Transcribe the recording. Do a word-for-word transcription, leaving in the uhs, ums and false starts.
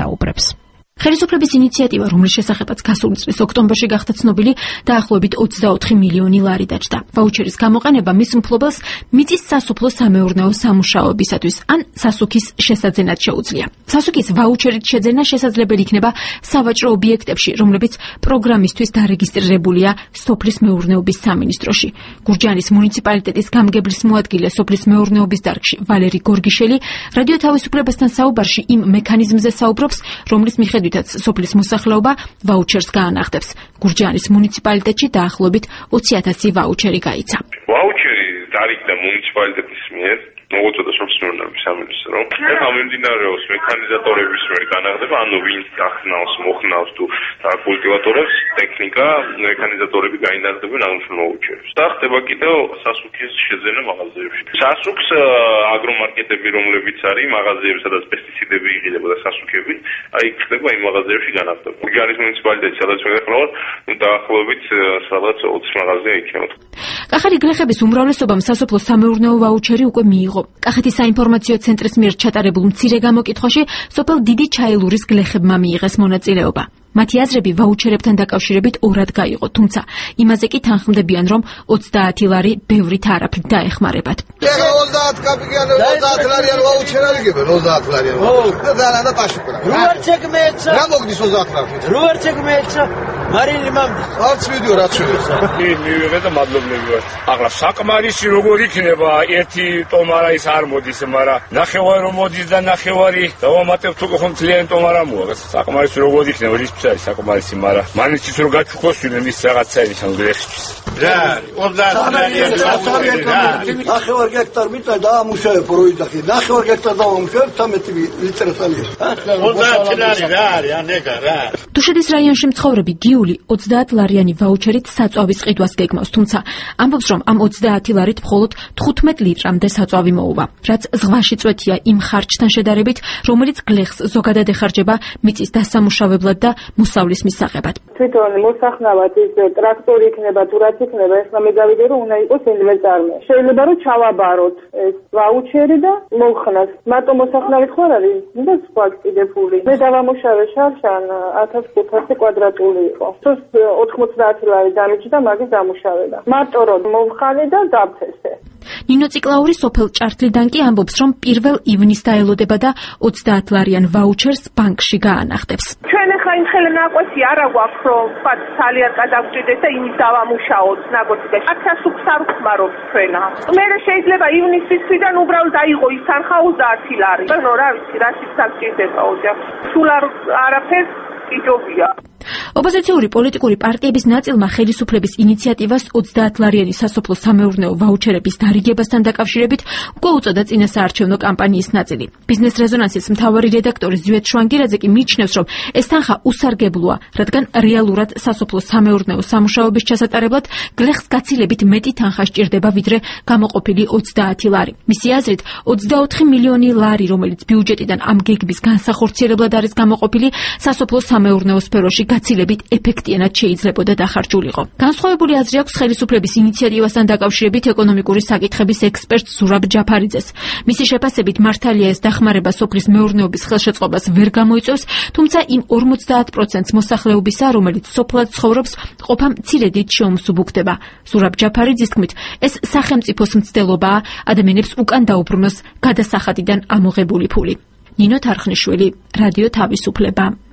საუბრებს. ხელისუფლების ინიციატივა, რომლის შესახებაც გასული წლის ოქტომბერში გახდა ცნობილი, დაახლოებით ოცდაოთხი მილიონი ლარი დაჯდა. ვაუჩერის გამოყენება მის მფლობელს მიწის სასოფლო სამეურნეო სამუშაოებისათვის ან სასუქის შესაძენად შეუძლია. სასუქის ვაუჩერით შეძენა შესაძლებელი იქნება სავაჭრო ობიექტებში, რომლებიც პროგრამისთვის დარეგისტრირებულია სოფლის მეურნეობის სამინისტროში. გურჯაანის მუნიციპალიტეტის გამგებლის მოადგილე სოფლის მეურნეობის დარგში ვალერი გორგიშელი რადიო თავისუფლებასთან საუბარში იმ მექანიზმზე საუბრობს, რომლის მიხედვით სოფლის მოსახლეობა ვაუჩერს გაანახდებს. გურჯაანის მუნიციპალიტეტში დაახლოებით ოცი ათასი ვაუჩერი გაიცა. ვაუჩერი დარიგდა მუნიციპალიტეტის მიერ მოგოწოდა სოფლის მეურნეობის სამინისტრო. ეხლა მიმდინარეობს მექანიზატორების მიერ განახდება, ანუ ვინც ახსნავს, მოხნავს თუ კულტივატორებს, ტექნიკა, მექანიზატორები გაინახდებიან აღნიშნულ ვაუჩერებს. და ხდება კიდევ სასუქის შეძენა მაღაზიებში. სასუქს აგრომარკეტები, რომლებიც არის მაღაზიები, სადაც პესტიციდები იყიდება და სასუქები, აი ხდება იმ მაღაზიებში განახდება. გურჯაანის მუნიციპალიტეტი, სადაც ვეხმაროთ, დაახლოებით სადაც ოცი მაღაზია იქნება. კახეთის გლეხების უმრავლესობამ სასოფლო სამეურნეო ვაუჩერი უკვე მიიღო. კახეთის საინფორმაციო ცენტრის მიერ ჩატარებულ მცირე გამოკითხვაში სოფელ დიდი ჩაილურის გლეხებმა მიიღეს მონაწილეობა. მათი აზრები ვაუჩერებთან დაკავშირებით ორად გაიყო, თუმცა იმაზე კი თანხმდებიან, რომ ოცდაათი ლარი ბევრით არაფრით დაეხმარებათ. ოცდაათი კაპიკიანი ოცდაათი ლარიან ვაუჩერი არიგებენ ოცდაათი ლარიან. და დანა პაშუკრა. რუარჩეკ მეცა. რა მოგდის ოცდაათი ლარი? რუარჩეკ მეცა. მარილი მამდი. არც ვიდეო რაც შევეცა. კი, მივიღე და მადლობლები ვარ. ახლა საკმარისი როგორ იქნება, ერთი ტომარა ის არ მოდის, მაგრამ ნახევარი რომ მოდის და ნახევარი დავამატებ თუ ხომ ძალიან ტომარა მოაქვს. საკმარისი როგორ იქნება ის არის საკმარისი, მაგრამ მანიცის რო გაჩუქოსვინენ ის რაღაცა ის ამ გლეხისთვის. რა, ოცდაათი ლარი. ნახევარ გექტარ მიწა დაამუშავებ პროიდახი. ნახევარ გექტარ დაამუშავებ თერთმეტი ლიტრი ხალია. ოცდაათი ლარი რა არის, ანეგა რა. დუშეთის რაიონში მცხოვრები გიული ოცდაათი ლარიანი ვაუჩერით საწვავის ყიდვას გეგმავს, თუმცა ამბობს, რომ ამ ოცდაათი ლარით მხოლოდ თხუთმეტ litrამდე საწვავი მოუვა, რაც ზღვაში წვეთია იმ ხარჯთან შედარებით, რომელიც გლეხს ზოგადად ეხარჯება მიწის დასამუშავებლად და მოსავლის მისაღებად. თვითონ მოსახნავად ის ტრაქტორი იქნება თუ რაც იქნება, ეხლა მე გავიდე რომ უნდა იყოს ინვენტარმე. შეიძლება რომ ჩავაბაროთ ეს ვაუჩერი და მოვხნას. მარტო მოსახნავით ხო არის და სხვა კიდე ფული. მე დავამუშავე შარშან ათას ხუთასი კვადრატული იყო. თოს ოთხმოცდაათი ლარი დამიჯდა მაგის დამუშავება. მარტო რომ მოვხალე და დავთესე. ნინო ციკლაური სოფელ ჭართლიდან კი ამბობს, რომ პირველ ივნის დაელოდება და ოცდაათი ლარიან ვაუჩერს ბანკში გაანახდებს. ჩვენ ახლა იმ ხელე ნაკვეთი არა გვაქვს, რომ თქვა ძალიან გადავჭირდეს და იმის დავამუშაოთ ნაკვეთი და აქასუქს არ ხმარობთ ჩვენა. მე შეიძლება ივნისის თვიდან უბრალოდ აიღო ის თანხა ოცდაათი ლარი. ნუ რა ვიცი, რაშიც აღჭირდება ოჯახ. სულ არ არაფერს იჯობია. ოპოზიციური პოლიტიკური პარტიების ნაწილმა ხელისუფლების ინიციატივას ოცდაათი ლარიანი სასოფლო სამეურნეო ვაუჩერების დარიგებასთან დაკავშირებით უკვე უწოდა წინასაარჩევნო კამპანიის ნაწილი. ბიზნეს რეზონანსის მთავარი რედაქტორი ზვიეთ შვანგირაძე კი მიიჩნევს, რომ ეს თანხა უსარგებლოა, რადგან რეალურად სასოფლო სამეურნეო სამუშაოების ჩასატარებლად გლეხს გაცილებით მეტი თანხა სჭირდება, ვიდრე გამოყოფილი ოცდაათი ლარი. მისი აზრით, ოცდაოთხი მილიონი ლარი, რომელიც ბიუჯეტიდან ამ გეგმის განსახორციელებლად არის გამოყოფილი, სასოფლო სამეურნეო სფეროში გაცილებით ეფექტიანად შეიძლებოდა დახარჯულიყო. განსხვავებული აზრი აქვს ხელისუფლების ინიციატივასთან დაკავშირებით ეკონომიკური საკითხების ექსპერტ ზურაბ ჯაფარიძეს. მისი შეფასებით მართალია ეს დახმარება სოფლის მეურნეობის ხელშეწყობას ვერ გამოიწვევს, თუმცა იმ ორმოცდაათ პროცენტს მოსახლეობისა, რომელიც სოფლად ცხოვრობს, ყოფა მცირედით შეუმსუბუქდება. ზურაბ ჯაფარიძის თქმით, ეს სახელმწიფოს მცდელობაა ადამიანებს უკან დაუბრუნოს გადასახადიდან ამოღებული ფული. ნინო თარხნიშვილი, რადიო თავისუფლება.